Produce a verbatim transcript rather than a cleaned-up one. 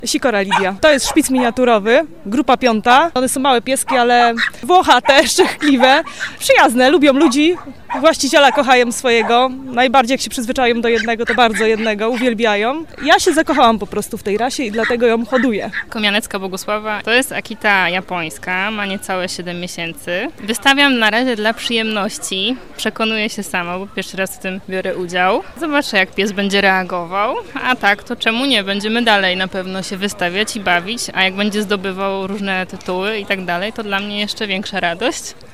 Sikora Lidia. To jest szpic miniaturowy, grupa piąta. One są małe pieski, ale włochate, szczęchliwe, przyjazne, lubią ludzi. Właściciela kochają swojego. Najbardziej jak się przyzwyczają do jednego, to bardzo jednego, uwielbiają. Ja się zakochałam po prostu w tej rasie i dlatego ją hoduję. Komianecka Bogusława to jest Akita japońska, ma niecałe siedem miesięcy. Wystawiam na razie dla przyjemności. Przekonuję się sama, bo pierwszy raz w tym biorę udział. Zobaczę, jak pies będzie reagował, a tak, to czemu nie? Będziemy dalej na pewno się wystawiać i bawić, a jak będzie zdobywał różne tytuły i tak dalej, to dla mnie jeszcze większa radość.